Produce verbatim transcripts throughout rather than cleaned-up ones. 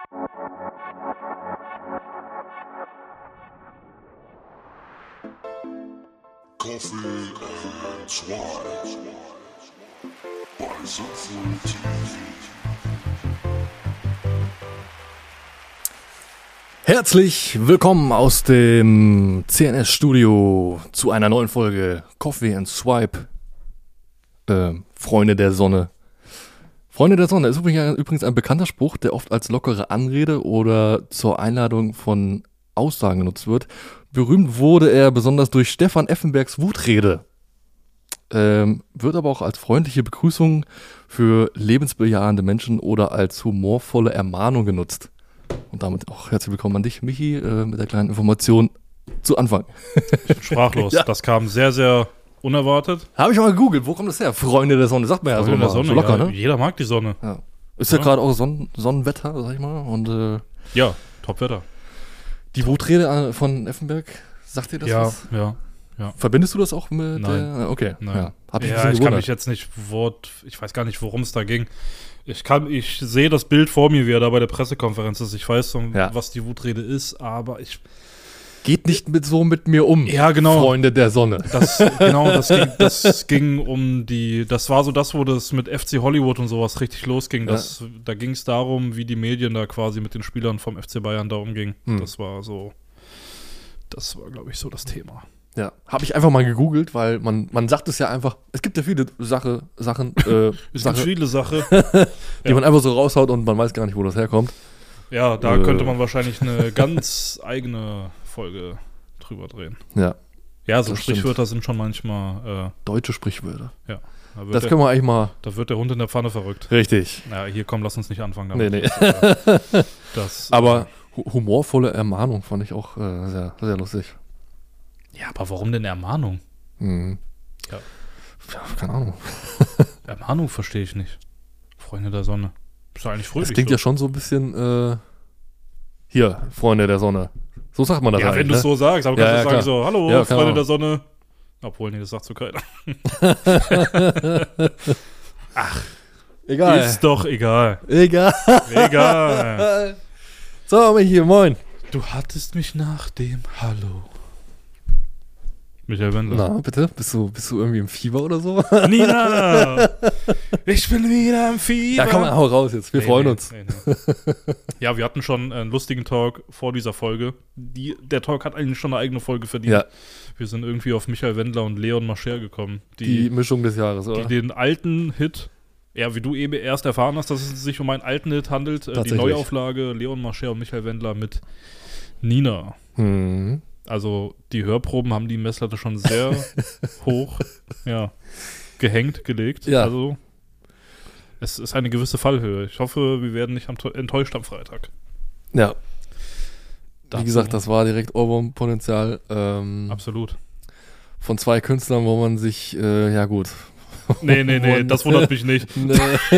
Coffee and Swipe bei Sinnvoll T V. Herzlich willkommen aus dem C N S-Studio zu einer neuen Folge Coffee and Swipe. Äh, Freunde der Sonne. Freunde der Sonne ist übrigens ein bekannter Spruch, der oft als lockere Anrede oder zur Einladung von Aussagen genutzt wird. Berühmt wurde er besonders durch Stefan Effenbergs Wutrede. Ähm, wird aber auch als freundliche Begrüßung für lebensbejahende Menschen oder als humorvolle Ermahnung genutzt. Und damit auch herzlich willkommen an dich, Michi, äh, mit der kleinen Information zu Anfang. Ich bin sprachlos. Ja. Das kam sehr, sehr unerwartet. Habe ich mal gegoogelt, wo kommt das her? Freunde der Sonne, sagt man ja so, der Sonne, so locker, ja, ne? Jeder mag die Sonne. Ja. Ist ja, ja gerade auch Sonnen- Sonnenwetter, sag ich mal. Und, äh, ja, Topwetter. Die Wutrede von Effenberg, sagt dir das ja, was? Ja, ja. Verbindest du das auch mit Nein. der? Okay, Nein. ja. Hab ich ja, ich kann mich jetzt nicht Wort, ich weiß gar nicht, worum es da ging. Ich kann, ich sehe das Bild vor mir, wie er da bei der Pressekonferenz ist. Ich weiß, ja. was die Wutrede ist, aber ich... Geht nicht mit so mit mir um, ja, genau. Freunde der Sonne. Das, genau, das ging, das ging um die, das war so das, wo das mit F C Hollywood und sowas richtig losging. Das, ja. Da ging es darum, wie die Medien da quasi mit den Spielern vom F C Bayern da umgingen. Hm. Das war so, das war, glaube ich, so das Thema. Ja, habe ich einfach mal gegoogelt, weil man, man sagt es ja einfach, es gibt ja viele Sache, Sachen, äh, es Sache, gibt viele Sachen, die ja. man einfach so raushaut und man weiß gar nicht, wo das herkommt. Ja, da äh, könnte man wahrscheinlich eine ganz eigene Folge drüber drehen. Ja. Ja, so Sprichwörter sind schon manchmal... Äh, Deutsche Sprichwörter. Ja. Da das der, können wir eigentlich mal... Da wird der Hund in der Pfanne verrückt. Richtig. Ja, hier komm, lass uns nicht anfangen damit. Nee, nee. Das, äh, das, aber hu- humorvolle Ermahnung fand ich auch äh, sehr, sehr lustig. Ja, aber warum denn Ermahnung? Mhm. Ja. ja, keine Ahnung. Ermahnung verstehe ich nicht. Freunde der Sonne. Ist ja eigentlich fröhlich. Das klingt so. ja schon so ein bisschen, äh, hier, Freunde der Sonne. So sagt man das ja, eigentlich. Ja, wenn du es ne? so sagst, aber du ja, kannst ja, sagen so, hallo, ja, Freunde auch. der Sonne. Obwohl, nee, das sagt so keiner. Ach, egal. Ist doch egal. Egal. Egal. So, hier, moin. Du hattest mich nach dem Hallo. Michael Wendler. Na, bitte? Bist du, bist du irgendwie im Fieber oder so? Nina! Ich bin wieder im Fieber. Ja, komm mal, hau raus jetzt. Wir nee, freuen nee, uns. Nee, nee. Ja, wir hatten schon einen lustigen Talk vor dieser Folge. Die, der Talk hat eigentlich schon eine eigene Folge verdient. Ja. Wir sind irgendwie auf Michael Wendler und Leon Mascher gekommen. Die, die Mischung des Jahres, oder? Die den alten Hit, ja, wie du eben erst erfahren hast, dass es sich um einen alten Hit handelt. Die Neuauflage Leon Mascher und Michael Wendler mit Nina. Mhm. Also die Hörproben haben die Messlatte schon sehr hoch ja, gehängt, gelegt. Ja. Also es ist eine gewisse Fallhöhe. Ich hoffe, wir werden nicht enttäuscht am Freitag. Ja. Dazu. Wie gesagt, das war direkt Ohrwurmpotenzial. Ähm, Absolut. Von zwei Künstlern, wo man sich, äh, ja gut. Nee, nee, nee, das wundert mich nicht. Nee.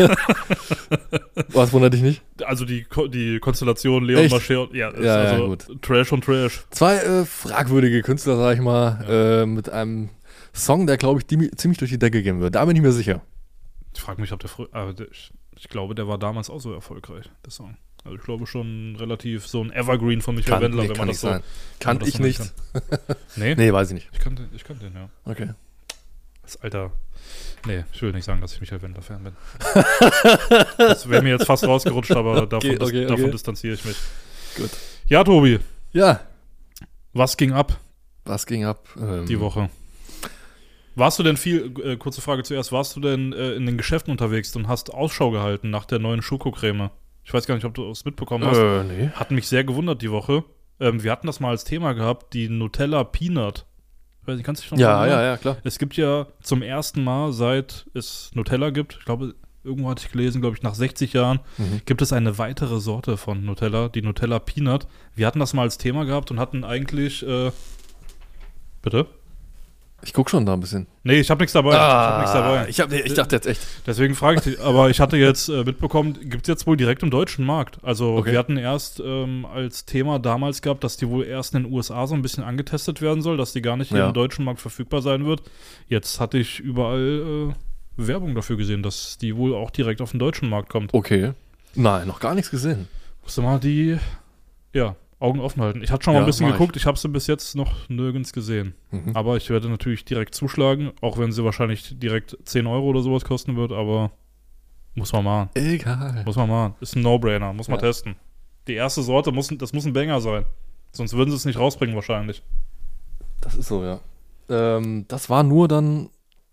Was wundert dich nicht? Also die, die Konstellation Leon Mascher, ja, ist ja, also ja, gut. Trash und Trash. Zwei äh, fragwürdige Künstler, sag ich mal, ja. äh, mit einem Song, der, glaube ich, die, ziemlich durch die Decke gehen wird. Da bin ich mir sicher. Ich frage mich, ob der, frü- äh, der ich, ich glaube, der war damals auch so erfolgreich, der Song. Also ich glaube schon relativ so ein Evergreen von Michael kann, Wendler, nee, wenn kann man das so... Sein. Kann ich so nicht. nee? Nee, weiß ich nicht. Ich kannte, ich kannte den, ja. Okay. Das Alter... Nee, ich will nicht sagen, dass ich Michael Wendler-Fan bin. Das wäre mir jetzt fast rausgerutscht, aber davon, okay, okay, davon okay. distanziere ich mich. Gut. Ja, Tobi. Ja. Was ging ab? Was ging ab? Ähm, die Woche. Warst du denn viel, äh, kurze Frage zuerst, warst du denn äh, in den Geschäften unterwegs und hast Ausschau gehalten nach der neuen Schokocreme? Ich weiß gar nicht, ob du es mitbekommen hast. Äh, nee. Hat mich sehr gewundert die Woche. Ähm, wir hatten das mal als Thema gehabt, die Nutella Peanut. Ich weiß nicht, kannst du dich noch Ja, erinnern? ja, ja, klar. Es gibt ja zum ersten Mal, seit es Nutella gibt, ich glaube, irgendwo hatte ich gelesen, glaube ich, nach sechzig Jahren, mhm. gibt es eine weitere Sorte von Nutella, die Nutella Peanut. Wir hatten das mal als Thema gehabt und hatten eigentlich, äh, bitte? Ich guck schon da ein bisschen. Nee, ich habe nichts dabei. Ah, ich hab nichts dabei. Ich, hab, ich dachte jetzt echt. Deswegen frage ich dich, aber ich hatte jetzt äh, mitbekommen, gibt es jetzt wohl direkt im deutschen Markt. Also okay. wir hatten erst ähm, als Thema damals gehabt, dass die wohl erst in den U S A so ein bisschen angetestet werden soll, dass die gar nicht ja. im deutschen Markt verfügbar sein wird. Jetzt hatte ich überall äh, Werbung dafür gesehen, dass die wohl auch direkt auf den deutschen Markt kommt. Okay. Nein, noch gar nichts gesehen. Musst du mal die, ja, Augen offen halten. Ich hatte schon mal Ja, ein bisschen mach ich. geguckt, ich, ich habe sie bis jetzt noch nirgends gesehen. Mhm. Aber ich werde natürlich direkt zuschlagen, auch wenn sie wahrscheinlich direkt zehn Euro oder sowas kosten wird, aber muss man machen. Egal. Muss man machen. Ist ein No-Brainer, muss man Ja. testen. Die erste Sorte, muss, das muss ein Banger sein. Sonst würden sie es nicht rausbringen wahrscheinlich. Das ist so, ja. Ähm, das war nur dann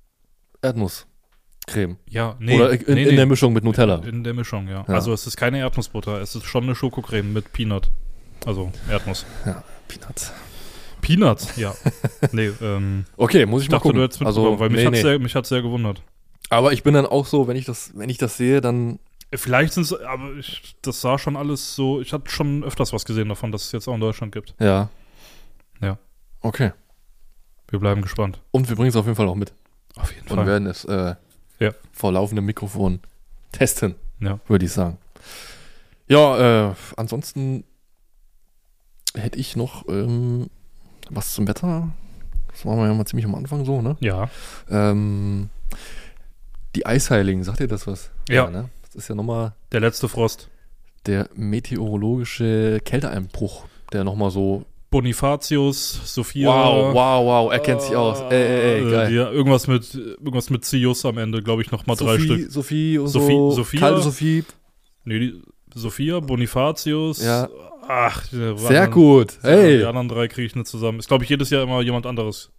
Erdnusscreme. Ja, nee. Oder in, nee, in nee. der Mischung mit Nutella. In der Mischung, ja. Ja. Also es ist keine Erdnussbutter, es ist schon eine Schokocreme mit Peanut. Also Erdnuss. Ja, Peanuts. Peanuts, ja. nee, ähm, Okay, muss ich, ich mal dachte, gucken. du hättest mitbekommen, also, weil mich nee, hat's nee. sehr, mich hat's sehr gewundert. Aber ich bin dann auch so, wenn ich das, wenn ich das sehe, dann Vielleicht sind es, aber ich, das sah schon alles so, ich hatte schon öfters was gesehen davon, dass es jetzt auch in Deutschland gibt. ja. Ja. Okay. Wir bleiben gespannt. Und wir bringen es auf jeden Fall auch mit. Auf jeden Und Fall. werden es äh, Ja. vor laufendem Mikrofon testen, Ja. würde ich sagen. Ja, äh, ansonsten hätte ich noch ähm, was zum Wetter. Das waren wir ja mal ziemlich am Anfang so, ne? Ja. Ähm, die Eisheiligen, sagt ihr das was? Ja. Ne? Das ist ja nochmal Der letzte Frost. der meteorologische Kälteeinbruch, der nochmal so. Bonifatius, Sophia. Wow, wow, wow, er kennt sich aus. Ey, ey, ey, Äh, geil. ja, irgendwas mit irgendwas mit Zius am Ende, glaube ich, nochmal drei Sophie, Stück. Sophie und Sophie- so. Sophia? Kalte Sophie. Nee, die, Sophia, Bonifatius. Ja. Ach, die Sehr anderen- gut. Die Hey. anderen drei kriege ich nicht zusammen. Ist, glaube ich, jedes Jahr immer jemand anderes.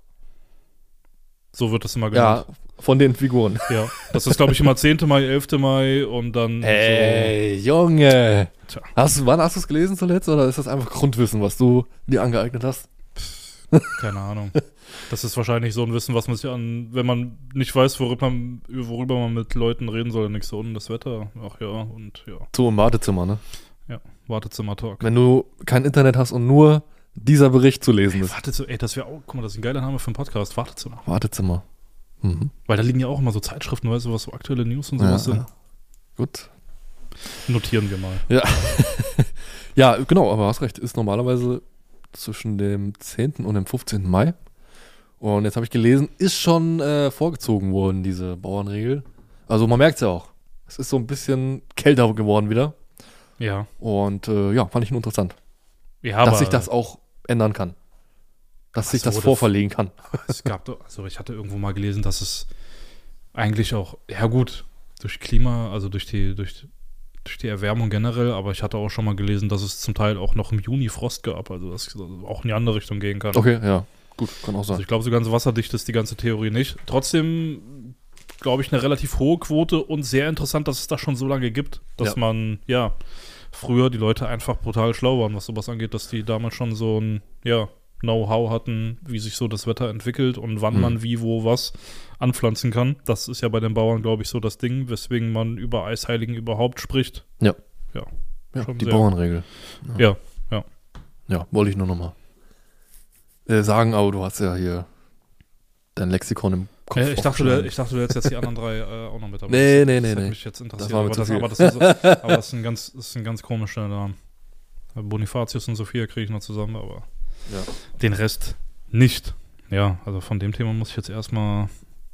So wird das immer Ja, genannt. von den Figuren. Ja. Das ist, glaube ich, immer zehnten Mai, elften Mai und dann Ey, Junge. Tja. Hast du, wann hast du es gelesen zuletzt oder ist das einfach Grundwissen, was du dir angeeignet hast? so, keine Ahnung. Das ist wahrscheinlich so ein Wissen, was man sich an, wenn man nicht weiß, worüber man, worüber man mit Leuten reden soll, nichts so, und das Wetter. Ach ja, und ja. So im Wartezimmer, ne? Ja, Wartezimmer-Talk. Wenn du kein Internet hast und nur dieser Bericht zu lesen ist. Wartezimmer, ey, das wäre auch, guck mal, das ist ein geiler Name für einen Podcast, Wartezimmer. Wartezimmer. Mhm. Weil da liegen ja auch immer so Zeitschriften, weißt du, was so aktuelle News und Ja, sowas sind. ja. Gut. Notieren wir mal. Ja. Ja, genau, aber hast recht. Ist normalerweise zwischen dem zehnten und dem fünfzehnten Mai. Und jetzt habe ich gelesen, ist schon äh, vorgezogen worden, diese Bauernregel. Also man merkt es ja auch. Es ist so ein bisschen kälter geworden wieder. Ja. Und äh, ja, fand ich nur interessant. Ja, dass sich das auch ändern kann. Dass Ach sich so, das das- vorverlegen kann. Es gab doch, also ich hatte irgendwo mal gelesen, dass es eigentlich auch, ja gut, durch Klima, also durch die, durch, durch die Erwärmung generell, aber ich hatte auch schon mal gelesen, dass es zum Teil auch noch im Juni Frost gab, also dass es auch in die andere Richtung gehen kann. Okay, ja. Gut, kann auch Also sein. ich glaube, so ganz wasserdicht ist die ganze Theorie nicht. Trotzdem, glaube ich, eine relativ hohe Quote und sehr interessant, dass es das schon so lange gibt, dass Ja. man, ja, früher die Leute einfach brutal schlau waren, was sowas angeht, dass die damals schon so ein, ja, Know-how hatten, wie sich so das Wetter entwickelt und wann Mhm. man wie, wo, was anpflanzen kann. Das ist ja bei den Bauern, glaube ich, so das Ding, weswegen man über Eisheiligen überhaupt spricht. Ja. Ja, Ja, schon die sehr- Bauernregel. ja. Ja, wollte ich nur nochmal äh, sagen, aber du hast ja hier dein Lexikon im Kopf. Äh, ich, dachte, du, aufgeschlagen. ich dachte, du hättest jetzt die anderen drei äh, auch noch mit dabei. Nee, das, nee, das nee, hätte nee. mich jetzt interessiert. Das war mir aber, zu das, viel. aber, das ist, aber das ist ein ganz, das ist ein ganz komischer Name. Bonifatius und Sophia kriege ich noch zusammen, aber Ja. den Rest nicht. Ja, also von dem Thema muss ich jetzt erstmal.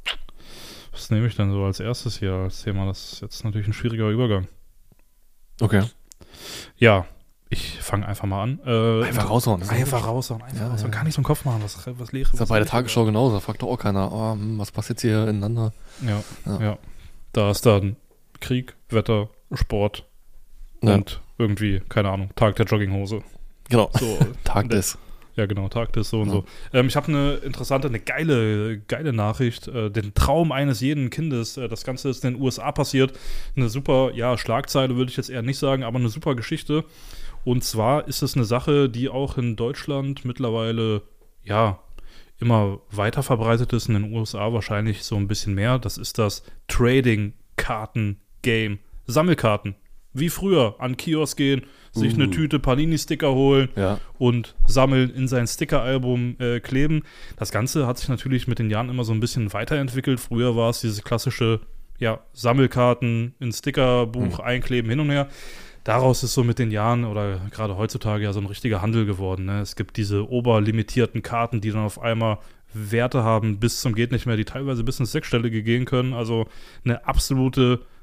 Was nehme ich denn so als erstes hier als Thema? Das ist jetzt natürlich ein schwieriger Übergang. Okay. Ja, ich fange einfach mal an. Äh, Einfach raushauen. das ist Einfach gut. raushauen, einfach Ja, raushauen. ja. Gar nicht so im Kopf machen, was, was leere. Das ist ja was bei der leere- Tagesschau genauso. Da fragt doch auch keiner, oh, hm, was passt jetzt hier ineinander? Ja, Ja. ja, Da ist dann Krieg, Wetter, Sport Ja. und irgendwie, keine Ahnung, Tag der Jogginghose. Genau. So, Tag der- des. Ja, genau, Tag des so und Ja. so. Ähm, ich habe eine interessante, eine geile, geile Nachricht. Äh, den Traum eines jeden Kindes. Äh, das Ganze ist in den U S A passiert. Eine super, ja, Schlagzeile würde ich jetzt eher nicht sagen, aber eine super Geschichte. Und zwar ist es eine Sache, die auch in Deutschland mittlerweile, ja, immer weiter verbreitet ist, in den U S A wahrscheinlich so ein bisschen mehr. Das ist das Trading-Karten-Game. Sammelkarten. Wie früher an Kiosk gehen, sich eine Uh. Tüte Panini-Sticker holen Ja. und sammeln, in sein Sticker-Album äh, kleben. Das Ganze hat sich natürlich mit den Jahren immer so ein bisschen weiterentwickelt. Früher war es diese klassische, ja, Sammelkarten in Stickerbuch Mhm. einkleben, hin und her. Daraus ist so mit den Jahren oder gerade heutzutage ja so ein richtiger Handel geworden. Ne? Es gibt diese oberlimitierten Karten, die dann auf einmal Werte haben bis zum geht nicht mehr, die teilweise bis ins Sechsstellige gehen können. Also eine absolute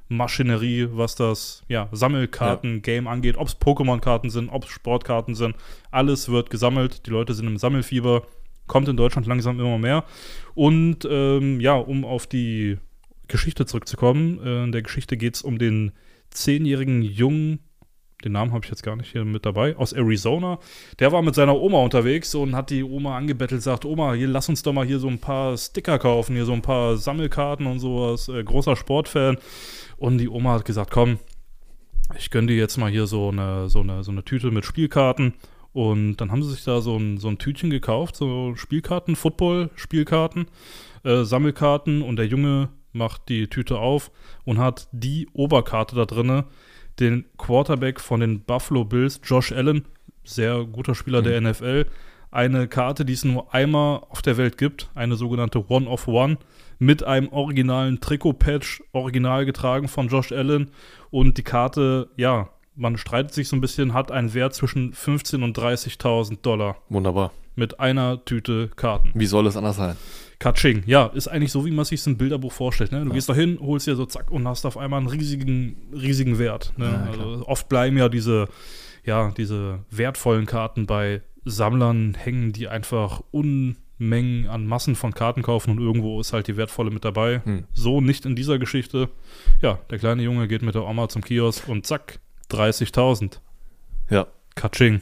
Maschinerie, was das ja, Sammelkarten-Game ja. angeht. Ob es Pokémon-Karten sind, ob es Sportkarten sind. Alles wird gesammelt. Die Leute sind im Sammelfieber. Kommt in Deutschland langsam immer mehr. Und ähm, ja, um auf die Geschichte zurückzukommen. Äh, in der Geschichte geht es um den zehnjährigen Jungen, den Namen habe ich jetzt gar nicht hier mit dabei, aus Arizona. Der war mit seiner Oma unterwegs und hat die Oma angebettelt, sagt, Oma, hier, lass uns doch mal hier so ein paar Sticker kaufen, hier so ein paar Sammelkarten und sowas. Äh, großer Sportfan. Und die Oma hat gesagt, komm, ich gönne dir jetzt mal hier so eine, so eine, so eine Tüte mit Spielkarten. Und dann haben sie sich da so ein, so ein Tütchen gekauft, so Spielkarten, Football-Spielkarten, äh, Sammelkarten. Und der Junge macht die Tüte auf und hat die Oberkarte da drinne, den Quarterback von den Buffalo Bills, Josh Allen, sehr guter Spieler mhm. der N F L, eine Karte, die es nur einmal auf der Welt gibt, eine sogenannte One of One, mit einem originalen Trikot-Patch, original getragen von Josh Allen. Und die Karte, ja, man streitet sich so ein bisschen, hat einen Wert zwischen fünfzehntausend und dreißigtausend Dollar. Wunderbar. Mit einer Tüte Karten. Wie soll es anders sein? Katsching, ja, ist eigentlich so, wie man sich im Bilderbuch vorstellt. Ne? Du ja. gehst da hin, holst dir so zack und hast auf einmal einen riesigen, riesigen Wert. Ne? Ja, also oft bleiben ja diese, ja diese wertvollen Karten bei Sammlern hängen, die einfach Unmengen an Massen von Karten kaufen und irgendwo ist halt die wertvolle mit dabei. Hm. So nicht in dieser Geschichte. Ja, der kleine Junge geht mit der Oma zum Kiosk und zack, dreißigtausend. Ja. Katsching.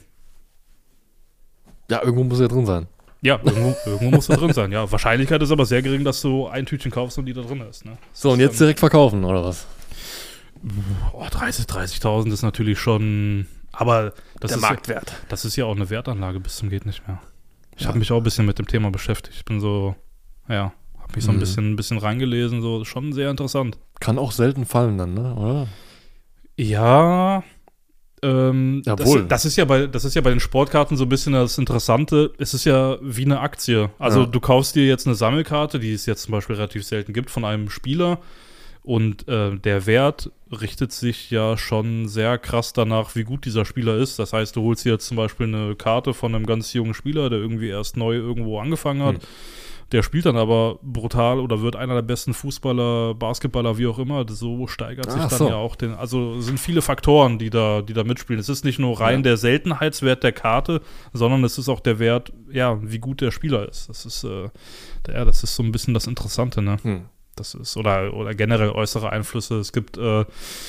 Ja, irgendwo muss er drin sein. Ja, irgendwo, irgendwo muss da drin sein. Ja, Wahrscheinlichkeit ist aber sehr gering, dass du ein Tütchen kaufst und die da drin ist. Ne? So, und jetzt direkt verkaufen, oder was? Oh, dreißig, dreißigtausend ist natürlich schon, aber das der ist Marktwert. Ja, das ist ja auch eine Wertanlage bis zum geht nicht mehr. Ich ja. habe mich auch ein bisschen mit dem Thema beschäftigt. Ich bin so, ja, habe mich so ein, mhm. bisschen, ein bisschen reingelesen, so schon sehr interessant. Kann auch selten fallen dann, ne? Oder? Ja, Ähm, Jawohl. Das, das, ist ja bei, das ist ja bei den Sportkarten so ein bisschen das Interessante. Es ist ja wie eine Aktie. Also ja. du kaufst dir jetzt eine Sammelkarte, die es jetzt zum Beispiel relativ selten gibt, von einem Spieler. Und äh, der Wert richtet sich ja schon sehr krass danach, wie gut dieser Spieler ist. Das heißt, du holst dir jetzt zum Beispiel eine Karte von einem ganz jungen Spieler, der irgendwie erst neu irgendwo angefangen hat. Hm. Der spielt dann aber brutal oder wird einer der besten Fußballer, Basketballer, wie auch immer. So steigert sich Ach dann so. ja auch den. Also es sind viele Faktoren, die da, die da mitspielen. Es ist nicht nur rein ja. der Seltenheitswert der Karte, sondern es ist auch der Wert, ja, wie gut der Spieler ist. Das ist, äh, ja, das ist so ein bisschen das Interessante, ne? Hm. Das ist, oder, oder generell äußere Einflüsse. Es gibt äh,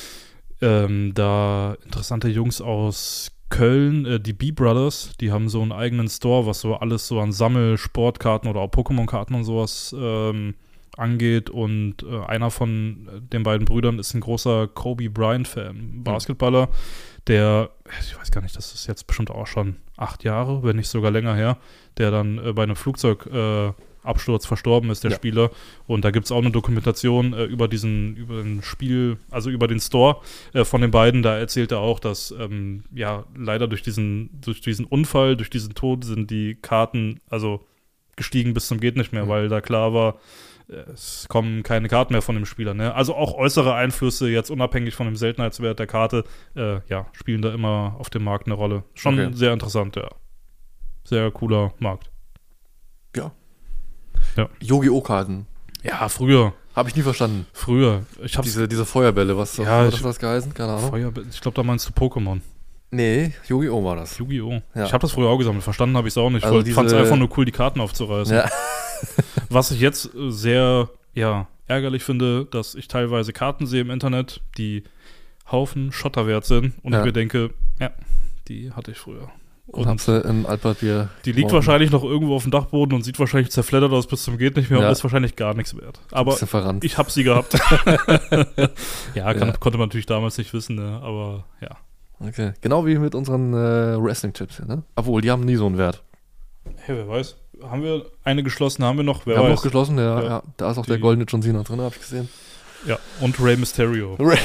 ähm, da interessante Jungs aus Köln, äh, die B-Brothers, die haben so einen eigenen Store, was so alles so an Sammel-Sportkarten oder auch Pokémon-Karten und sowas ähm, angeht. Und äh, einer von den beiden Brüdern ist ein großer Kobe Bryant-Fan, Basketballer, der, ich weiß gar nicht, das ist jetzt bestimmt auch schon acht Jahre, wenn nicht sogar länger her, der dann äh, bei einem Flugzeug äh, Absturz verstorben ist, der ja. Spieler. Und da gibt es auch eine Dokumentation äh, über diesen, über den Spiel, also über den Store äh, von den beiden. Da erzählt er auch, dass ähm, ja leider durch diesen, durch diesen Unfall, durch diesen Tod sind die Karten also gestiegen bis zum geht nicht mehr, mhm. weil da klar war, äh, es kommen keine Karten mehr von dem Spieler. Ne? Also auch äußere Einflüsse, jetzt unabhängig von dem Seltenheitswert der Karte, äh, ja, spielen da immer auf dem Markt eine Rolle. Schon okay. sehr interessant, ja. Sehr cooler Markt. Ja. Ja. Yu-Gi-Oh! Karten. Ja, früher. Habe ich nie verstanden. Früher. Ich hab's diese, diese Feuerbälle, was ja, hat das geheißen? Keine Ahnung. Feuerbälle, ich glaube, da meinst du Pokémon. Nee, Yu-Gi-Oh! War das. Yu-Gi-Oh! Ja. Ich habe das früher auch gesammelt. Verstanden habe ich es auch nicht. Also Ich fand es einfach nur cool, die Karten aufzureißen. Ja. Was ich jetzt sehr ja, ärgerlich finde, dass ich teilweise Karten sehe im Internet, die Haufen Schotter wert sind. Und ja. ich mir denke, ja, die hatte ich früher. Und, und hab sie im Altpapier. Die liegt morgen. wahrscheinlich noch irgendwo auf dem Dachboden und sieht wahrscheinlich zerfleddert aus bis zum geht nicht mehr ja. und ist wahrscheinlich gar nichts wert. Aber ich hab sie gehabt. ja, kann, ja, konnte man natürlich damals nicht wissen, ne? Aber ja. Okay, genau wie mit unseren äh, Wrestling-Tipps, ne? Obwohl, die haben nie so einen Wert. Hey, wer weiß. Haben wir eine geschlossen, haben wir noch? Wer wir weiß. haben noch geschlossen, ja, ja. ja. Da ist auch die, der goldene John Cena drin, hab ich gesehen. Ja, und Rey Mysterio. Ray.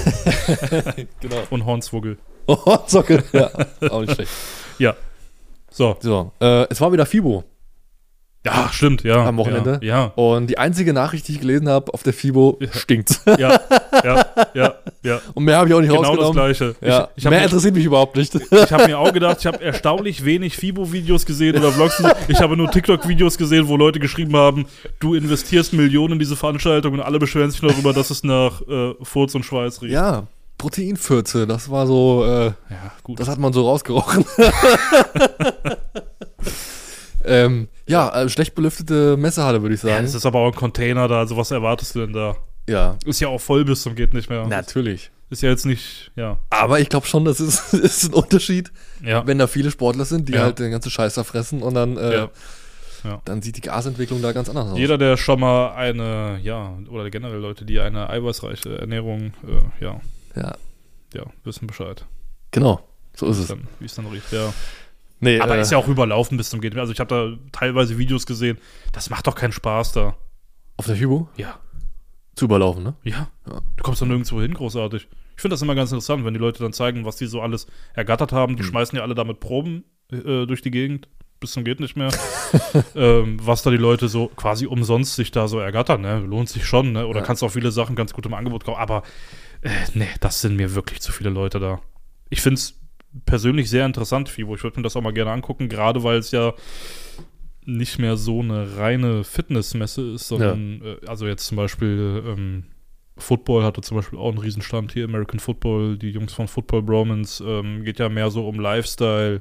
Genau. Und Hornswoggle. Hornswoggle, ja. Auch nicht schlecht. Ja. So. So, äh, es war wieder FIBO. Ja, stimmt, ja. Am Wochenende. Ja. Und die einzige Nachricht, die ich gelesen habe auf der FIBO, Ja. stinkt. Ja, ja, ja, ja. Und mehr habe ich auch nicht Genau das rausgenommen. Gleiche. Ja. Ich, ich hab mehr mir, interessiert mich überhaupt nicht. ich habe mir auch gedacht, ich habe erstaunlich wenig FIBO-Videos gesehen oder Vlogs. Ich habe nur TikTok-Videos gesehen, wo Leute geschrieben haben, du investierst Millionen in diese Veranstaltung und alle beschweren sich darüber, dass es nach äh, Furz und Schweiß riecht. Ja, Proteinfürze, das war so, äh, Ja, gut. das hat man so rausgerochen. ähm, ja, äh, schlecht belüftete Messehalle, würde ich Ja, sagen. es ist aber auch ein Container da, also was erwartest du denn da? Ja, Ist ja auch voll bis zum geht nicht mehr. natürlich. Ist ja jetzt nicht, ja. Aber ich glaube schon, das ist, ist ein Unterschied, Ja. wenn da viele Sportler sind, die Ja. halt den ganzen Scheiß da fressen und dann, äh, Ja. Ja. dann sieht die Gasentwicklung da ganz anders aus. Jeder, der schon mal eine, ja, oder generell Leute, die eine eiweißreiche Ernährung, äh, ja, Ja, ja, wissen Bescheid. genau. So ist es. Dann, wie es dann riecht, ja. Nee, Aber äh, ist ja auch überlaufen bis zum geht nicht mehr. Also ich habe da teilweise Videos gesehen, das macht doch keinen Spaß da. auf der Hybo Ja. zu überlaufen, ne? Ja. Ja. Du kommst doch nirgendwo hin, großartig. Ich finde das immer ganz interessant, wenn die Leute dann zeigen, was die so alles ergattert haben. Die Mhm. schmeißen ja alle damit Proben äh, durch die Gegend, bis zum geht nicht mehr. ähm, was da die Leute so quasi umsonst sich da so ergattern, ne? Lohnt sich schon, ne? Oder Ja. kannst auch viele Sachen ganz gut im Angebot kaufen. Aber äh, ne, das sind mir wirklich zu viele Leute da. Ich finde es persönlich sehr interessant, FIBO. Ich würde mir das auch mal gerne angucken, gerade weil es ja nicht mehr so eine reine Fitnessmesse ist, sondern äh, also jetzt zum Beispiel ähm, Football hatte zum Beispiel auch einen Riesenstand hier, American Football, die Jungs von Football Bromance, ähm, geht ja mehr so um Lifestyle,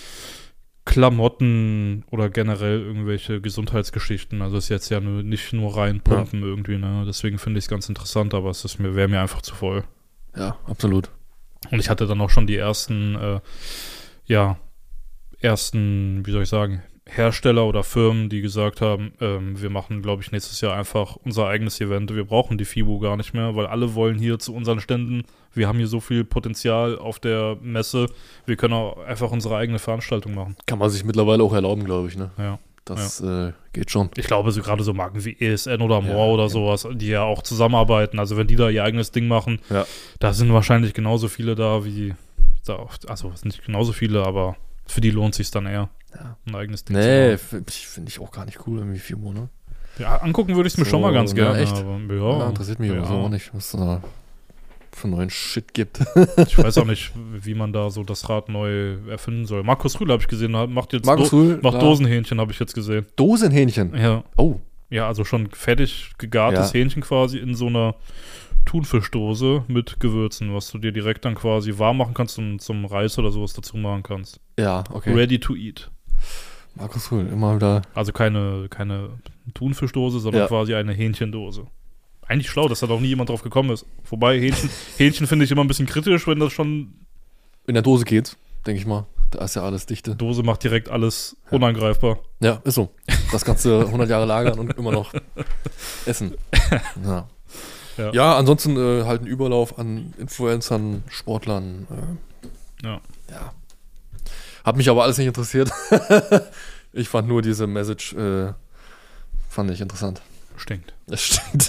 Klamotten oder generell irgendwelche Gesundheitsgeschichten. Also ist jetzt ja nur, nicht nur rein Pumpen irgendwie, ne? Deswegen finde ich es ganz interessant, aber es ist mir, wäre mir einfach zu voll. Ja, absolut. Und ich hatte dann auch schon die ersten, äh, ja, ersten, wie soll ich sagen, Hersteller oder Firmen, die gesagt haben, ähm, wir machen, glaube ich, nächstes Jahr einfach unser eigenes Event. Wir brauchen die FIBO gar nicht mehr, weil alle wollen hier zu unseren Ständen. Wir haben hier so viel Potenzial auf der Messe. Wir können auch einfach unsere eigene Veranstaltung machen. Kann man sich mittlerweile auch erlauben, glaube ich, ne? Ja. Das äh, geht schon. Ich glaube, so gerade so Marken wie E S N oder More Ja, oder ja. sowas, die ja auch zusammenarbeiten. Also wenn die da ihr eigenes Ding machen, Ja. da sind wahrscheinlich genauso viele da wie da oft. Also es sind nicht genauso viele, aber für die lohnt sich dann eher, Ja. ein eigenes Ding zu Nee, machen. finde ich auch gar nicht cool, irgendwie FIBO, ne? Ja, angucken würde ich es mir So, schon mal ganz na, gerne. echt? Aber, Ja, ja, interessiert mich ja. aber so auch nicht, was da für neuen Shit gibt. Ich weiß auch nicht, wie man da so das Rad neu erfinden soll. Markus Rühl habe ich gesehen, macht jetzt Markus Do Rühl, macht da- Dosenhähnchen, habe ich jetzt gesehen. Dosenhähnchen. Ja, Oh, ja, also schon fertig gegartes Ja. Hähnchen quasi in so einer Thunfischdose mit Gewürzen, was du dir direkt dann quasi warm machen kannst und zum Reis oder sowas dazu machen kannst. ja, okay. Ready to eat. Markus Rühl, immer wieder. Also keine, keine Thunfischdose, sondern Ja. quasi eine Hähnchendose. Eigentlich schlau, dass da noch nie jemand drauf gekommen ist. Wobei Hähnchen, Hähnchen finde ich immer ein bisschen kritisch, wenn das schon In der Dose geht's, denke ich mal. Da ist ja alles dichte. Dose macht direkt alles unangreifbar. Ja, ist so. Das kannst du hundert Jahre lagern und immer noch essen. Ja, Ja. ja ansonsten äh, halt ein Überlauf an Influencern, Sportlern. Äh, Ja. ja. Hat mich aber alles nicht interessiert. Ich fand nur diese Message, äh, fand ich interessant. Stinkt. Das stimmt.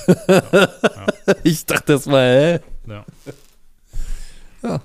Ich dachte das mal, hä? Ja. Ja.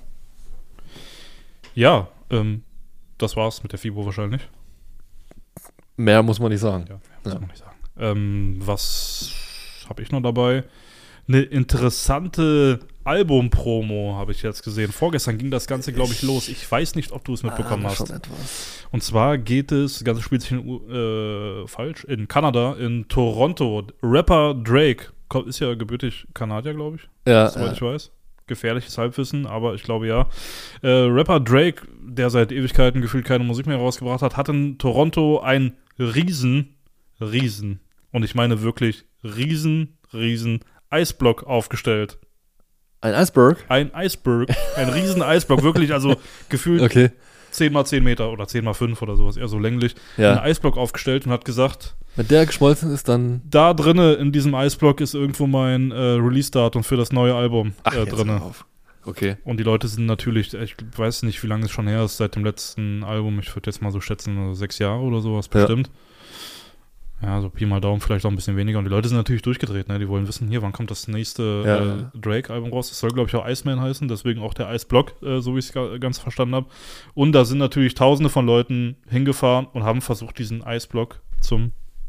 Ja, ähm, das war's mit der FIBO wahrscheinlich. Mehr muss man nicht sagen. Ja, muss Ja. man nicht sagen. Ähm, was habe ich noch dabei? Eine interessante Album-Promo habe ich jetzt gesehen. Vorgestern ging das Ganze, glaube ich, los. Ich weiß nicht, ob du es mitbekommen Ah, hast. schon etwas. Und zwar geht es, das Ganze spielt sich in, U- äh, falsch, in Kanada, in Toronto. Rapper Drake, ko- ist ja gebürtig Kanadier, glaube ich, Ja, soweit ja. ich weiß. Gefährliches Halbwissen, aber ich glaube ja. Äh, Rapper Drake, der seit Ewigkeiten gefühlt keine Musik mehr rausgebracht hat, hat in Toronto ein riesen, riesen, und ich meine wirklich riesen, riesen Eisblock aufgestellt. Ein Iceberg? Ein Eisberg, ein riesen Eisblock, wirklich, also gefühlt Okay. zehn mal zehn Meter oder zehn mal fünf oder sowas, eher so länglich, einen Ja. Eisblock aufgestellt und hat gesagt, Wenn der geschmolzen ist, dann. da drinne in diesem Eisblock ist irgendwo mein äh, Release-Datum für das neue Album äh, jetzt drinne. hör auf. Okay. Und die Leute sind natürlich, ich weiß nicht, wie lange es schon her ist, seit dem letzten Album, ich würde jetzt mal so schätzen, also sechs Jahre oder sowas Ja. bestimmt. Ja, so Pi mal Daumen, vielleicht auch ein bisschen weniger. Und die Leute sind natürlich durchgedreht, ne? Die wollen wissen, hier, wann kommt das nächste Ja. äh, Drake-Album raus? Das soll, glaube ich, auch Iceman heißen, deswegen auch der Eisblock, äh, so wie ich es ga- ganz verstanden habe. Und da sind natürlich tausende von Leuten hingefahren und haben versucht, diesen Eisblock zum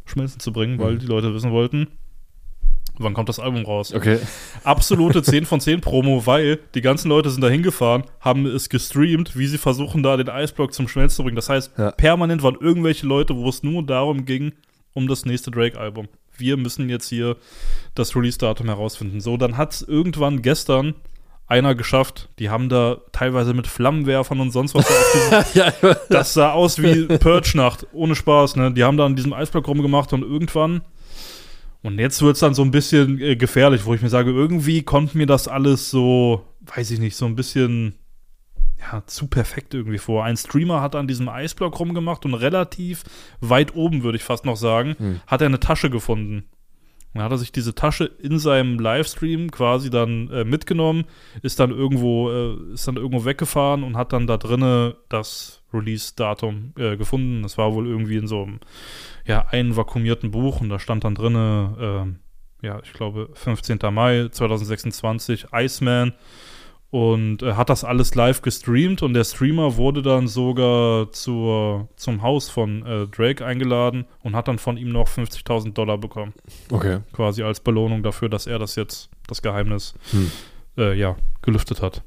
schmelzen zu bringen, weil mhm. die Leute wissen wollten, wann kommt das Album raus. Okay. Absolute zehn von zehn Promo, weil die ganzen Leute sind da hingefahren, haben es gestreamt, wie sie versuchen, da den Eisblock zum Schmelzen zu bringen. Das heißt, ja. permanent waren irgendwelche Leute, wo es nur darum ging, um das nächste Drake-Album. Wir müssen jetzt hier das Release-Datum herausfinden. So, dann hat es irgendwann gestern einer geschafft. Die haben da teilweise mit Flammenwerfern und sonst was auf diesem, ja, das sah aus wie Purge-Nacht, ohne Spaß, ne? Die haben da an diesem Eisblock rumgemacht und irgendwann, und jetzt wird es dann so ein bisschen äh, gefährlich, wo ich mir sage, irgendwie kommt mir das alles so, weiß ich nicht, so ein bisschen ja, zu perfekt irgendwie vor. Ein Streamer hat an diesem Eisblock rumgemacht und relativ weit oben, würde ich fast noch sagen, hm. hat er eine Tasche gefunden. Dann hat er sich diese Tasche in seinem Livestream quasi dann äh, mitgenommen, ist dann irgendwo äh, ist dann irgendwo weggefahren und hat dann da drinne das Release-Datum äh, gefunden. Das war wohl irgendwie in so einem ja, einvakuumierten Buch und da stand dann drinne, äh, ja, ich glaube fünfzehnten Mai zweitausendsechsundzwanzig, Iceman. Und äh, hat das alles live gestreamt und der Streamer wurde dann sogar zur, zum Haus von äh, Drake eingeladen und hat dann von ihm noch fünfzigtausend Dollar bekommen. Okay. Quasi als Belohnung dafür, dass er das jetzt, das Geheimnis, hm. äh, ja, gelüftet hat.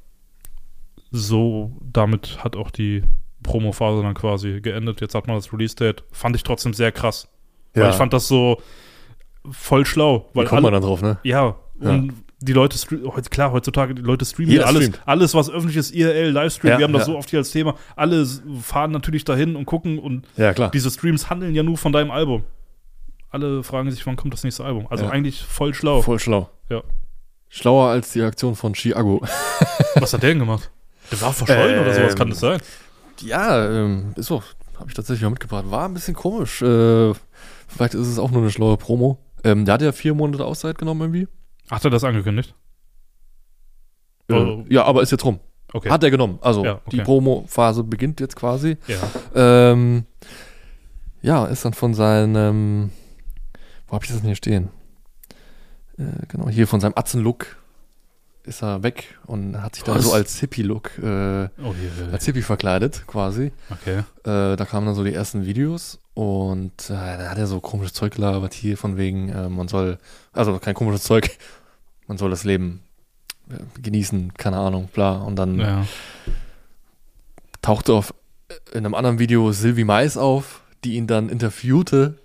So, damit hat auch die Promo-Phase dann quasi geendet. Jetzt hat man das Release-Date. Fand ich trotzdem sehr krass. Ja. Weil ich fand das so voll schlau. Weil Wie kommt man dann drauf, ne? Ja, und ja. die Leute, heute klar, heutzutage, die Leute streamen Jeder alles, streamt. alles, was öffentlich ist, I R L, Livestream, Ja, wir haben das ja. so oft hier als Thema. Alle fahren natürlich dahin und gucken und Ja, klar. diese Streams handeln ja nur von deinem Album. Alle fragen sich, wann kommt das nächste Album? Also Ja. eigentlich voll schlau. Voll schlau. Ja. Schlauer als die Aktion von Chiago. Was hat der denn gemacht? Der war verschollen Ähm, oder sowas, kann das sein? Ja, ähm, ist so. Habe ich tatsächlich auch mitgebracht. War ein bisschen komisch. Äh, vielleicht ist es auch nur eine schlaue Promo. Ähm, der hat ja vier Monate Auszeit genommen irgendwie. Hat er das angekündigt? Äh, Oh. Ja, aber ist jetzt rum. Okay. Hat er genommen. Also Ja, okay. die Promo-Phase beginnt jetzt quasi. Ja. Ähm, ja, ist dann von seinem, wo habe ich das denn hier stehen? Äh, genau, hier von seinem Atzen-Look ist er weg und hat sich dann Was? so als Hippie-Look, äh, Oh je. als Hippie verkleidet quasi. Okay. Äh, da kamen dann so die ersten Videos und äh, dann hat er so komisches Zeug gelabert hier von wegen, äh, man soll, also kein komisches Zeug, man soll das Leben äh, genießen, keine Ahnung, bla. Und dann Ja. tauchte auf in einem anderen Video Sylvie Mais auf, die ihn dann interviewte.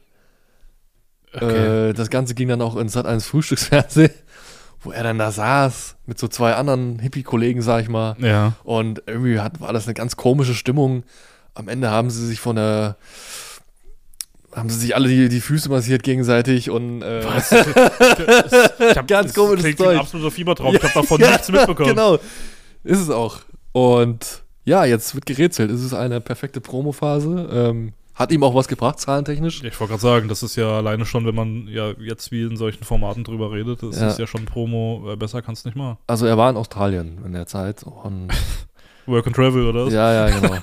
Okay. Äh, das Ganze ging dann auch in Sat eins Frühstücksfernsehen, wo er dann da saß mit so zwei anderen Hippie-Kollegen, sag ich mal. Ja. Und irgendwie hat, war das eine ganz komische Stimmung. Am Ende haben sie sich von der haben sie sich alle die, die Füße massiert gegenseitig und äh, Was? Ich hab, Ganz komisches klingt wie Zeug. ein absoluter Fiebertraum. Ich habe davon nichts mitbekommen. Genau, ist es auch. Und ja, jetzt wird gerätselt. Es ist eine perfekte Promophase. Ähm, hat ihm auch was gebracht, zahlentechnisch. Ich wollte gerade sagen, das ist ja alleine schon, wenn man ja jetzt wie in solchen Formaten drüber redet, das Ja. ist ja schon Promo, äh, besser kannst nicht machen. Also er war in Australien in der Zeit. Und Work and Travel oder was? ja, ja, genau.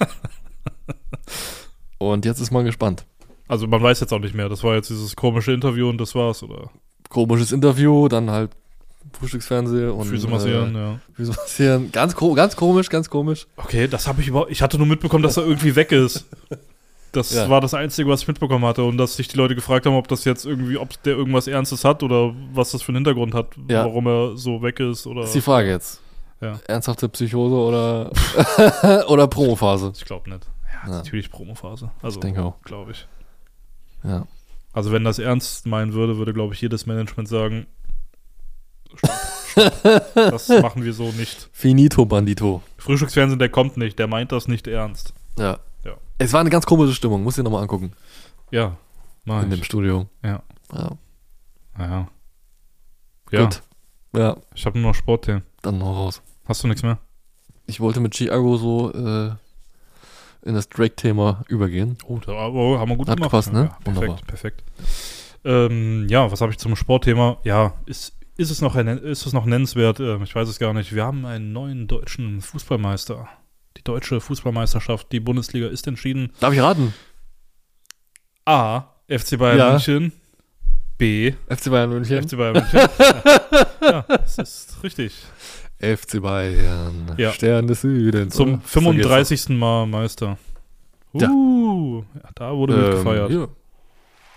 Und jetzt ist man gespannt. Also man weiß jetzt auch nicht mehr, das war jetzt dieses komische Interview und das war's, oder? Komisches Interview, dann halt Frühstücksfernsehen und Füße massieren, äh, ja. Füße massieren. Ganz, ko- ganz komisch, ganz komisch. Okay, das habe ich überhaupt, ich hatte nur mitbekommen, dass er irgendwie weg ist. Das Ja. war das Einzige, was ich mitbekommen hatte und dass sich die Leute gefragt haben, ob das jetzt irgendwie, ob der irgendwas Ernstes hat oder was das für einen Hintergrund hat, Ja. warum er so weg ist oder. Das ist die Frage jetzt. Ja. Ernsthafte Psychose oder, oder Promophase? Ich glaube nicht. Ja, Ja. natürlich Promophase. Also, Ich denke auch. glaube ich. Ja. Also wenn das ernst meinen würde, würde, glaube ich, jedes Management sagen, stopp, stopp. Das machen wir so nicht. Finito Bandito. Frühstücksfernsehen, der kommt nicht, der meint das nicht ernst. Ja. Ja. Es war eine ganz komische Stimmung, muss ich nochmal angucken. Ja, mach In dem ich. Studio. Ja. Ja. Ja. Ja, Gut. Ja, ich habe nur noch Sportthemen. dann noch raus. Hast du nichts mehr? Ich wollte mit Chiago so äh, in das Drake-Thema übergehen. Oh, da oh, haben wir gut Hat gemacht. gepasst, ne? Ja, perfekt, Wunderbar. perfekt. Ähm, ja, was habe ich zum Sportthema? Ja, ist, ist, es noch, ein- ist es noch nennenswert? Ähm, ich weiß es gar nicht. Wir haben einen neuen deutschen Fußballmeister. Die deutsche Fußballmeisterschaft, die Bundesliga ist entschieden. Darf ich raten? A, F C Bayern Ja. München. B, F C Bayern München. F C Bayern München. ja, ja, das ist richtig. F C Bayern. Ja. Stern des Südens. Zum oder? fünfunddreißigsten Mal Meister. Ja. Uh, ja, da wurde Ähm, mit gefeiert. Ja.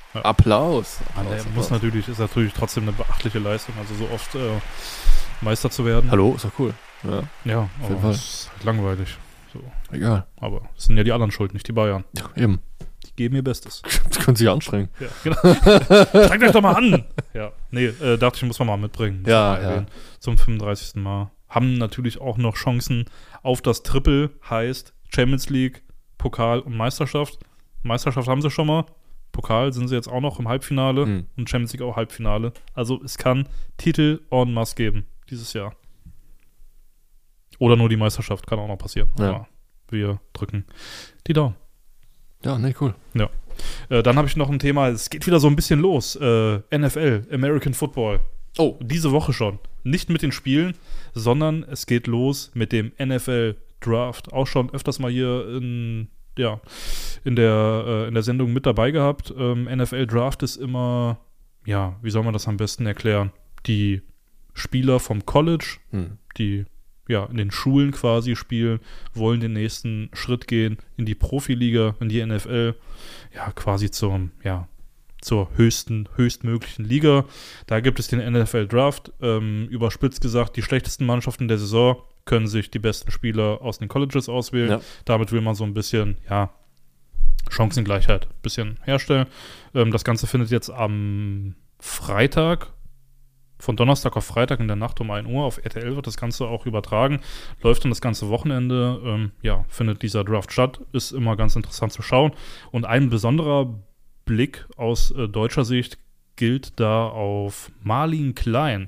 Ja. Applaus. Man, Applaus, der muss Applaus. natürlich, ist natürlich trotzdem eine beachtliche Leistung, also so oft äh, Meister zu werden. Hallo, ist doch cool. Ja, Ja, Auf jeden aber Fall. es ist halt langweilig. So. egal. Aber es sind ja die anderen schuld, nicht die Bayern. Ja, eben. Die geben ihr Bestes. Das können sich anstrengen. Ja, genau. Strengt euch doch mal an. Ja, nee, äh, dachte ich, muss man mal mitbringen. Muss Ja, man mal ja. erwähnen. Zum fünfunddreißigsten Mal. Haben natürlich auch noch Chancen auf das Triple, heißt Champions League, Pokal und Meisterschaft. Meisterschaft haben sie schon mal. Pokal sind sie jetzt auch noch im Halbfinale Hm. und Champions League auch Halbfinale. Also es kann Titel en masse geben dieses Jahr. Oder nur die Meisterschaft, kann auch noch passieren. Ja. Aber wir drücken die Daumen. Ja, nee, cool. Äh, dann habe ich noch ein Thema, es geht wieder so ein bisschen los. Äh, N F L, American Football. Oh. Diese Woche schon. Nicht mit den Spielen, sondern es geht los mit dem N F L Draft. Auch schon öfters mal hier in, ja, in, der, äh, in der Sendung mit dabei gehabt. Ähm, N F L Draft ist immer, ja, wie soll man das am besten erklären? Die Spieler vom College, Hm. die ja in den Schulen quasi spielen, wollen den nächsten Schritt gehen in die Profiliga, in die N F L, ja, quasi zum, ja, zur höchsten, höchstmöglichen Liga. Da gibt es den N F L Draft. Ähm, überspitzt gesagt, die schlechtesten Mannschaften der Saison können sich die besten Spieler aus den Colleges auswählen. Ja. Damit will man so ein bisschen, ja, Chancengleichheit ein bisschen herstellen. Ähm, das Ganze findet jetzt am Freitag, von Donnerstag auf Freitag in der Nacht um ein Uhr auf R T L wird das Ganze auch übertragen. Läuft dann das ganze Wochenende. Ähm, ja, findet dieser Draft statt. Ist immer ganz interessant zu schauen. Und ein besonderer Blick aus äh, deutscher Sicht gilt da auf Marlin Klein.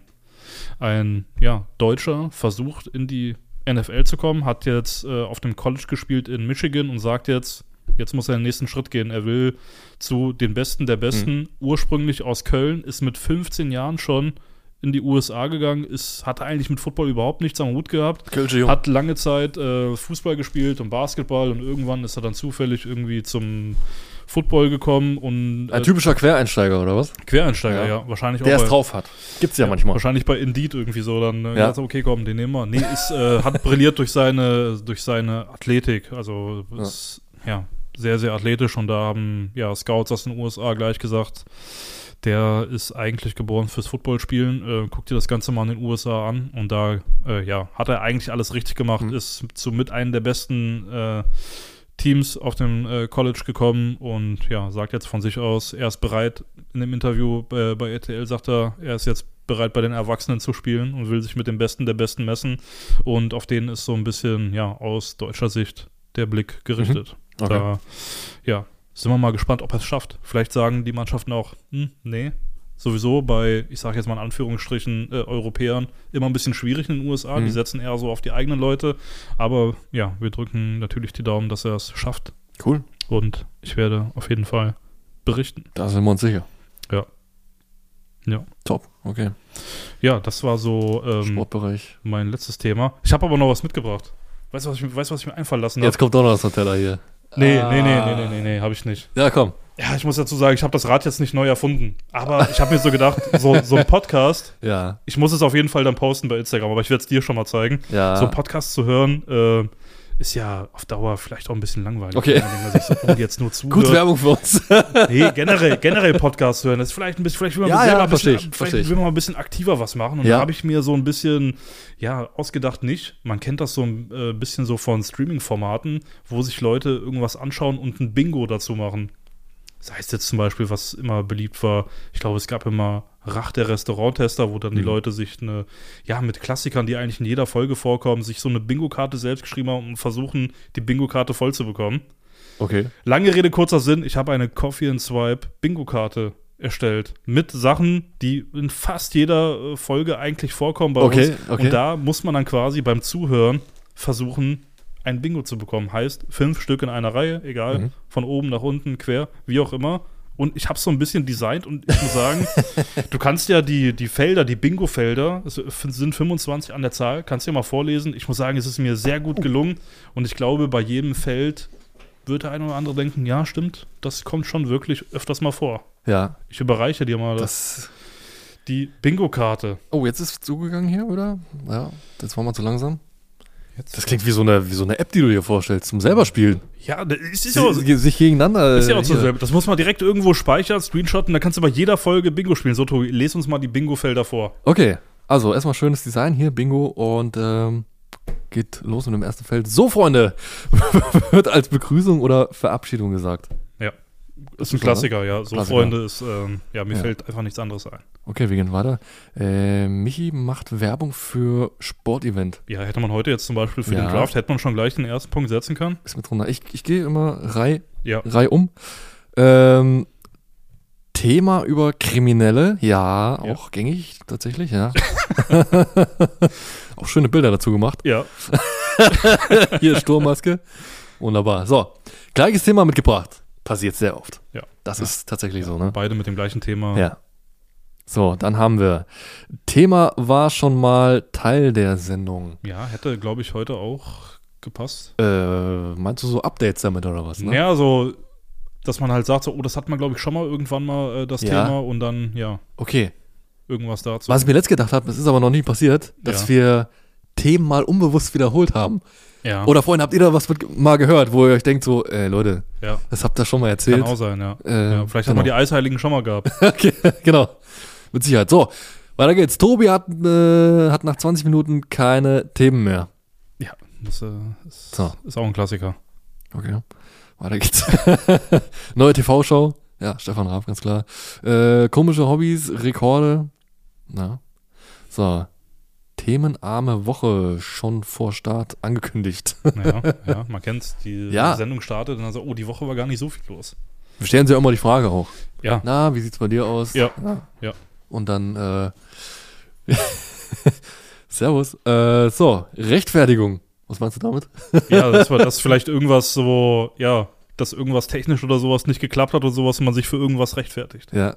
Ein ja, Deutscher versucht in die N F L zu kommen, hat jetzt äh, auf dem College gespielt in Michigan und sagt jetzt, jetzt muss er den nächsten Schritt gehen. Er will zu den Besten der Besten. Mhm. Ursprünglich aus Köln, ist mit fünfzehn Jahren schon in die U S A gegangen, ist, hatte eigentlich mit Football überhaupt nichts am Hut gehabt. Kölsche Jung. Hat lange Zeit äh, Fußball gespielt und Basketball und irgendwann ist er dann zufällig irgendwie zum Football gekommen und äh, Ein typischer Quereinsteiger, oder was? Quereinsteiger, Ja. ja. Wahrscheinlich Der auch es bei, drauf hat. Gibt's ja, ja, manchmal. Wahrscheinlich bei Indeed irgendwie so, dann äh, Ja. ja. okay, komm, den nehmen wir. Nee, ist, äh, hat brilliert durch seine, durch seine Athletik. Also ist ja sehr, sehr athletisch und da haben ja Scouts aus den U S A gleich gesagt, der ist eigentlich geboren fürs Footballspielen. Äh, guck dir das Ganze mal in den U S A an und da äh, ja, hat er eigentlich alles richtig gemacht, Mhm. ist zu mit einem der besten äh, Teams auf dem äh, College gekommen und ja, sagt jetzt von sich aus, er ist bereit, in dem Interview äh, bei R T L sagt er, er ist jetzt bereit bei den Erwachsenen zu spielen und will sich mit dem Besten der Besten messen und auf den ist so ein bisschen, ja, aus deutscher Sicht der Blick gerichtet. Okay. Da, ja, sind wir mal gespannt, ob er es schafft. Vielleicht sagen die Mannschaften auch, hm, nee, sowieso bei, ich sage jetzt mal in Anführungsstrichen, äh, Europäern immer ein bisschen schwierig in den U S A. Mhm. Die setzen eher so auf die eigenen Leute. Aber ja, wir drücken natürlich die Daumen, dass er es schafft. Cool. Und ich werde auf jeden Fall berichten. Da sind wir uns sicher. Ja. Ja. Top. Okay. Ja, das war so ähm, Sportbereich. mein letztes Thema. Ich habe aber noch was mitgebracht. Weißt du, was ich, weißt, du, was ich mir einfallen lassen habe? Jetzt kommt doch noch das Nutella hier. Nee, Ah. nee, nee, nee, nee, nee, nee, habe ich nicht. Ja, komm. Ja, ich muss dazu sagen, ich habe das Rad jetzt nicht neu erfunden. Aber ich habe mir so gedacht, so, so ein Podcast, Ja. ich muss es auf jeden Fall dann posten bei Instagram, aber ich werde es dir schon mal zeigen. Ja. So einen Podcast zu hören, äh, ist ja auf Dauer vielleicht auch ein bisschen langweilig. Okay. Wenn man sich so, oh, jetzt nur zuhört. Gut Werbung für uns. Nee, generell, generell Podcast hören. Das ist vielleicht ein bisschen, vielleicht will man Ja, selber ja, ein bisschen, versteh ich, vielleicht versteh ich. will man mal ein bisschen aktiver was machen. Und Ja. da habe ich mir so ein bisschen, ja, ausgedacht nicht. Man kennt das so ein äh, bisschen so von Streaming-Formaten, wo sich Leute irgendwas anschauen und ein Bingo dazu machen. Das heißt jetzt zum Beispiel, was immer beliebt war, ich glaube, es gab immer Rach der Restauranttester, wo dann die Mhm. Leute sich eine, ja, mit Klassikern, die eigentlich in jeder Folge vorkommen, sich so eine Bingo-Karte selbst geschrieben haben und versuchen, die Bingo-Karte voll zu bekommen. Okay. Lange Rede, kurzer Sinn, ich habe eine Coffee and Swipe Bingo-Karte erstellt. Mit Sachen, die in fast jeder äh, Folge eigentlich vorkommen bei Okay, uns. okay. Und da muss man dann quasi beim Zuhören versuchen, ein Bingo zu bekommen. Heißt, fünf Stück in einer Reihe, egal, Mhm. von oben nach unten, quer, wie auch immer. Und ich habe es so ein bisschen designt und ich muss sagen, du kannst ja die, die Felder, die Bingo-Felder, es sind fünfundzwanzig an der Zahl, kannst du ja mal vorlesen. Ich muss sagen, es ist mir sehr gut gelungen und ich glaube, bei jedem Feld wird der eine oder andere denken, ja, stimmt, das kommt schon wirklich öfters mal vor. Ja. Ich überreiche dir mal Das. die Bingo-Karte. Oh, jetzt ist es zugegangen hier, oder? Ja. Jetzt war mal zu langsam. Jetzt Das klingt wie so eine, wie so eine App, die du dir vorstellst, zum selber spielen. Ja, das ist, ist ja auch so. sich, sich gegeneinander. Ist ja auch so hier. selber. Das muss man direkt irgendwo speichern, screenshotten, da kannst du bei jeder Folge Bingo spielen. So, Tobi, les uns mal die Bingo-Felder vor. Okay, also erstmal schönes Design hier, Bingo und ähm, geht los mit dem ersten Feld. So, Freunde, wird als Begrüßung oder Verabschiedung gesagt. Ja, ist ein so, Klassiker, ja. So, Klassiker. Freunde, ist, ähm, ja, mir Ja. fällt einfach nichts anderes ein. Okay, wir gehen weiter. Äh, Michi macht Werbung für Sportevent. Ja, hätte man heute jetzt zum Beispiel für Ja. den Draft, hätte man schon gleich den ersten Punkt setzen können. Ist mit runter. Ich, ich gehe immer Reihe Ja. Reihe um. Ähm, Thema über Kriminelle, ja, Ja. auch gängig tatsächlich, ja. Auch schöne Bilder dazu gemacht. Ja, Hier Sturmmaske. Wunderbar. So, gleiches Thema mitgebracht. Passiert sehr oft. ja. Das Ja. ist tatsächlich so, ne? Beide mit dem gleichen Thema. Ja. So, dann haben wir. Thema war schon mal Teil der Sendung. Ja, hätte, glaube ich, heute auch gepasst. Äh, meinst du so Updates damit oder was? Ne? Ja, so, dass man halt sagt, so, oh, das hat man, glaube ich, schon mal irgendwann mal äh, das Ja. Thema und dann, ja, Okay. irgendwas dazu. Was ich mir letzt gedacht habe, das ist aber noch nie passiert, dass Ja. wir Themen mal unbewusst wiederholt haben. Ja, Oder vorhin habt ihr da was mit, mal gehört, wo ihr euch denkt so, ey Leute, ja, das habt ihr schon mal kann erzählt. auch sein, ja. Äh, ja vielleicht genau. hat man die Eisheiligen schon mal gehabt. Okay, genau. Mit Sicherheit. So, weiter geht's. Tobi hat, äh, hat nach zwanzig Minuten keine Themen mehr. Ja, das äh, ist, So. ist auch ein Klassiker. Okay, weiter geht's. Neue T V-Show. Ja, Stefan Raab, ganz klar. Äh, komische Hobbys, Rekorde. Na. So. Themenarme Woche schon vor Start angekündigt. Naja, ja, man kennt's. Die Ja. Sendung startet und dann so, oh, die Woche war gar nicht so viel los. Wir stellen sie ja immer die Frage auch. Ja, Na, wie sieht's bei dir aus? Ja. Ja. Ja. Und dann, äh, Servus. Äh, so, Rechtfertigung. Was meinst du damit? ja, das war das vielleicht irgendwas so, ja, dass irgendwas technisch oder sowas nicht geklappt hat oder sowas und man sich für irgendwas rechtfertigt. Ja.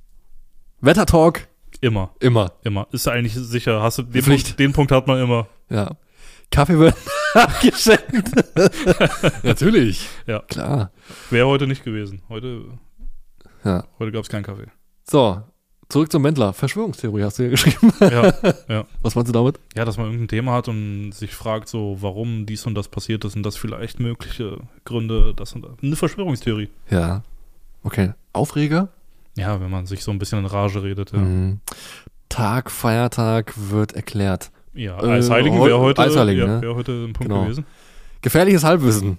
Wettertalk, Immer, immer. immer. Ist eigentlich sicher. Hast du den Pflicht. Punkt, den Punkt hat man immer. Ja. Kaffee wird geschenkt. Natürlich. Ja. Klar. Wäre heute nicht gewesen. Heute, Ja. heute gab es keinen Kaffee. So, zurück zum Wendler. Verschwörungstheorie hast du hier geschrieben. Ja, ja. Was meinst du damit? Ja, dass man irgendein Thema hat und sich fragt, so, warum dies und das passiert ist und das vielleicht mögliche Gründe, das und das. Eine Verschwörungstheorie. Ja. Okay. Aufreger? Ja, wenn man sich so ein bisschen in Rage redet. Ja, Mhm. Tag, Feiertag wird erklärt. ja Äh, Eisheiligen heu- wäre heute, Eisheiligen, ja, ne? wär heute ein Punkt Genau. gewesen. Gefährliches Halbwissen.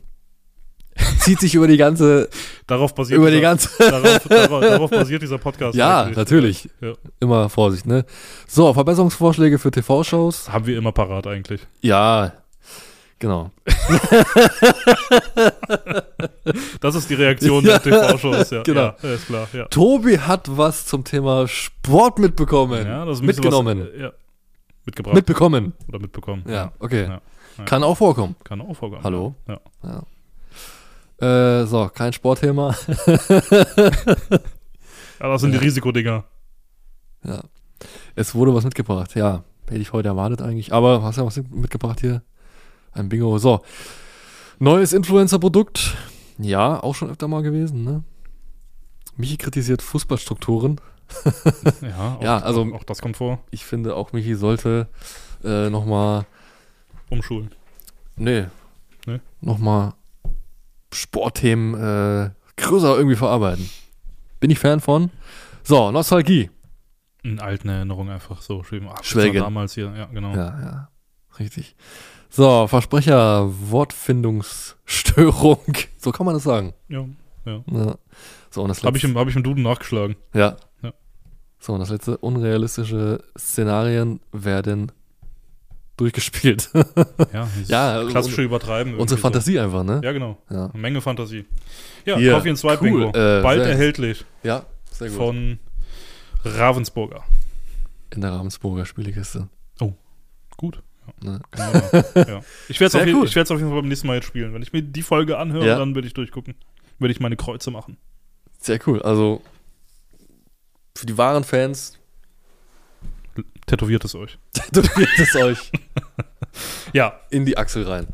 Zieht sich über die ganze, Darauf basiert, über die dieser, ganze. darauf, darauf, darauf basiert dieser Podcast. Ja, eigentlich. natürlich. Ja. Immer Vorsicht, ne? So, Verbesserungsvorschläge für T V-Shows. Haben wir immer parat eigentlich. Ja, genau. Das ist die Reaktion Ja, der T V-Shows. Ja, genau. Ja, ist klar. Ja. Tobi hat was zum Thema Sport mitbekommen. Ja, das ist ein bisschen Mitgenommen. Was, ja, mitgebracht. Mitbekommen. Oder mitbekommen. Ja, okay. Ja. Ja. Kann auch vorkommen. Kann auch vorkommen. Hallo? Ja. Äh, so, kein Sportthema. Ja, das sind Ja. die Risikodinger. Ja. Es wurde was mitgebracht. Ja, hätte ich heute erwartet eigentlich. Aber hast ja was mitgebracht hier? Ein Bingo. So. Neues Influencer-Produkt. Ja, auch schon öfter mal gewesen, ne? Michi kritisiert Fußballstrukturen. Ja, auch, Ja, also- auch, auch das kommt vor. Ich finde, auch Michi sollte äh, nochmal, Umschulen. nee, Nee? nochmal Sportthemen äh, größer irgendwie verarbeiten. Bin ich Fan von. So, Nostalgie. In alten Erinnerungen einfach so schön. Ach, das Schwelgen. war damals hier, ja, genau. Ja, ja, richtig. So, Versprecher, Wortfindungsstörung. So kann man das sagen. Ja, ja. Ja. So, und das Habe ich, letzte. im- hab ich im Duden nachgeschlagen. Ja. Ja. So, und das letzte, unrealistische Szenarien werden durchgespielt. Ja, dieses Ja, also klassische Übertreiben. Unsere irgendwie Fantasie einfach, ne? So. Ja, genau. Ja. Eine Menge Fantasie. Ja, Hier, Coffee and Swipe cool, Bingo. äh, Bald sehr- erhältlich Ja, sehr gut. von Ravensburger. In der Ravensburger Spielekiste. Gut. Ne? Genau. Ja. Ich werde es Sehr auf, je- gut. ich werd's auf jeden Fall beim nächsten Mal jetzt spielen. Wenn ich mir die Folge anhöre, Ja. dann würde ich durchgucken. Würde ich meine Kreuze machen. Sehr cool. Also, für die wahren Fans, Tätowiert es euch. tätowiert es euch Ja. in die Achsel rein.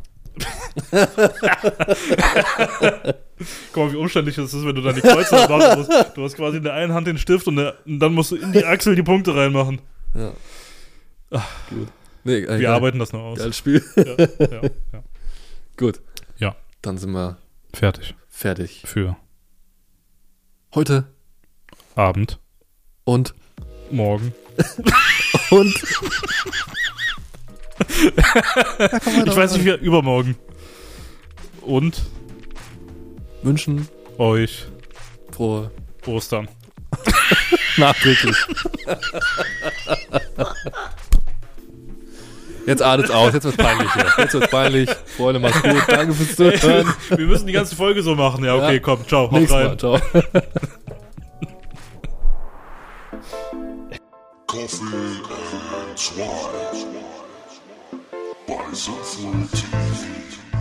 Guck mal, wie umständlich das ist, wenn du dann die Kreuze machen musst. Du hast quasi in der einen Hand den Stift und, der, und dann musst du in die Achsel die Punkte reinmachen. Ja. Ach. Gut. Nee, äh, Wir geil. arbeiten das noch aus. Geiles Spiel. Ja, ja, ja. Gut. Ja. Dann sind wir Fertig. fertig. Für Heute Abend, und morgen. und Ich weiß nicht, wie übermorgen. Und wünschen euch frohe Ostern. nachträglich. Jetzt adet's aus, jetzt wird's peinlich hier. Jetzt wird's peinlich. Freunde, macht's gut. Danke fürs Zuhören. Wir müssen die ganze Folge so machen. Ja, okay, Ja. komm, ciao, haut Nächstes rein. Mal. Ciao. Coffee and Swine by Soulful T V.